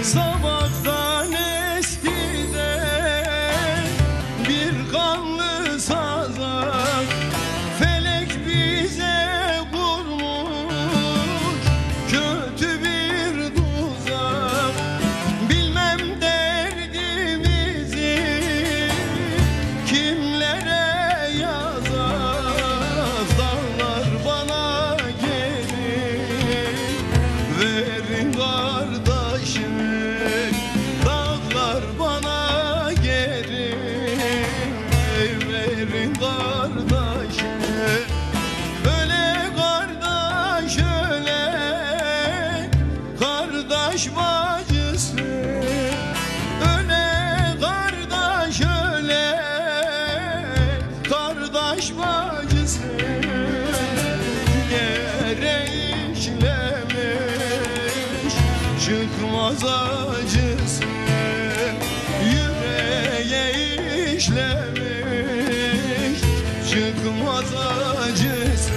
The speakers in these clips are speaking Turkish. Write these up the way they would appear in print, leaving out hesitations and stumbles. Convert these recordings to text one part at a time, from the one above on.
Sabahtan eskiden bir kanlı sazak, felek bize vurmuş kötü bir tuzak. Bilmem derdimizi kimlere yazar, dağlar bana gelin verin kardeşim. Dağlar bana geri verin kardeşim. Öyle kardeş öyle, kardeş bacısı. Öyle kardeş öyle, kardeş bacısı. Yere işlemiş çıkmaz acısı, yüreğe işlemiş çıkmaz acısı.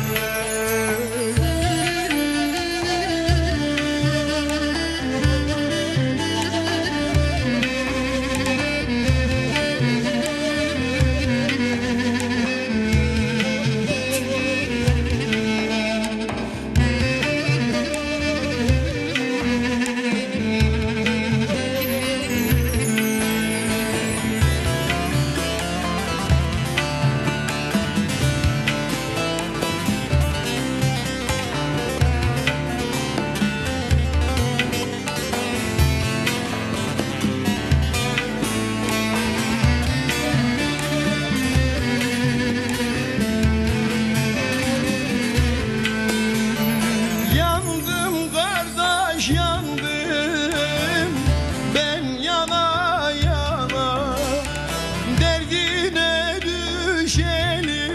Yandım kardeş yandım, ben yana yana derdine düşeli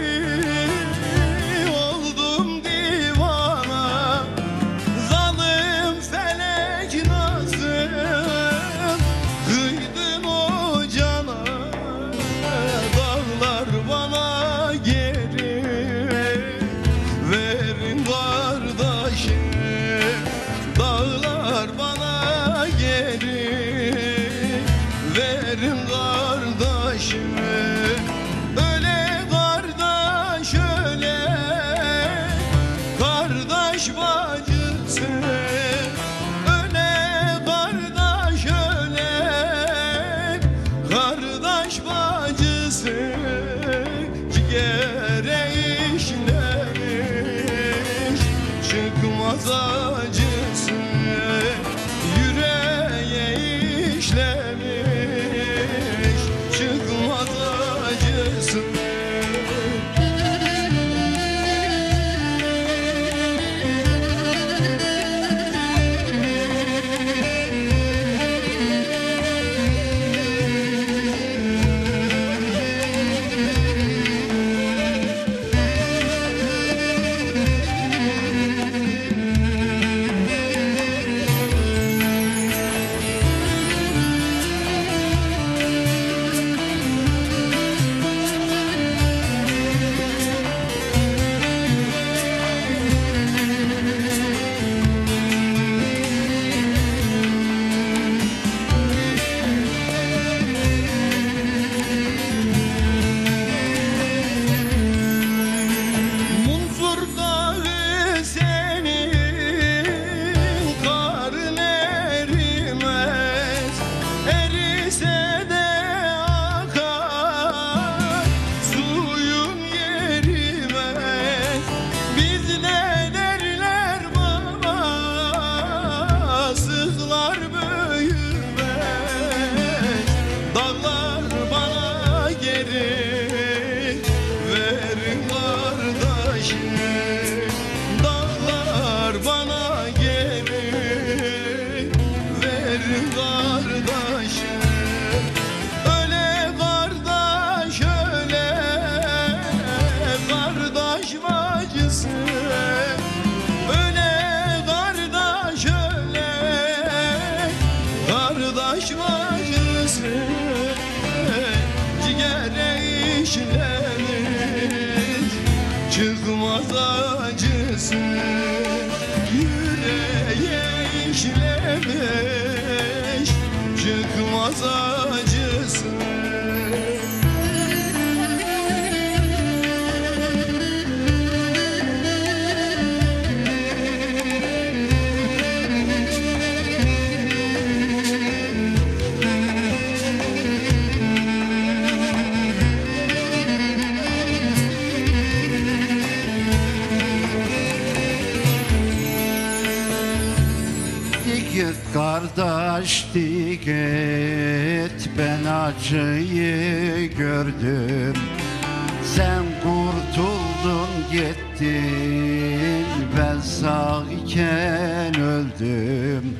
oldum divana. Zalim felek nasıl kıydın o cana, dağlar bana geri verin kardeşim. Dağlar bana geri verin kardeşim. Öyle kardeş öyle, kardeş bacısı. Öyle kardeş öyle, kardeş bacısı. Ciğere işlemiş çıkmaz acısı, yüreğe işlemiş çıkmaz acısı. çıkmaz acısı, yüreğe işlemiş çıkmaz acısı. Git kardeş git, ben acıyı gördüm. Sen kurtuldun gittin, ben sağ iken öldüm.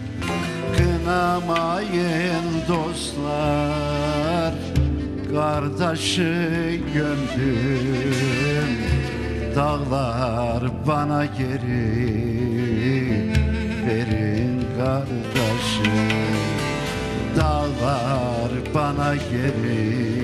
Kınamayın dostlar, kardeşi gömdüm. Dağlar bana geri verin kardeşim, dağlar bana geri